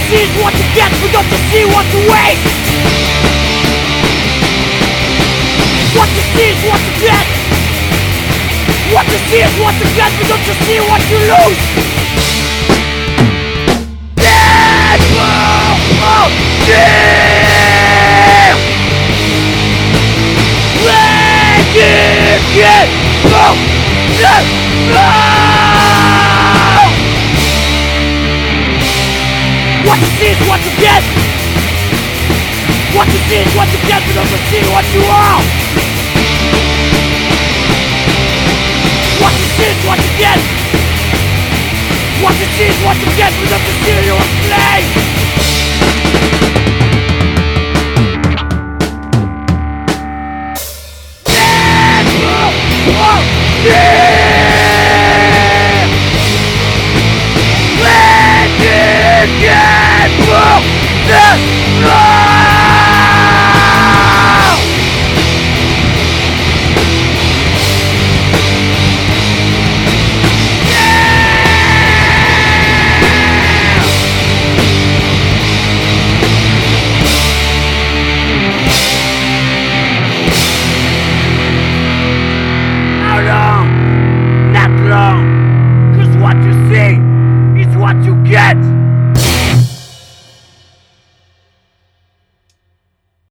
see is what you get, but don't you see what you waste? What you see is what you get. What you see is what you get, but don't you see what you lose? What you see is what you get. What you see is what you get, but don't you see what you are? What you see is what you get. What you see is what you get, but don't you see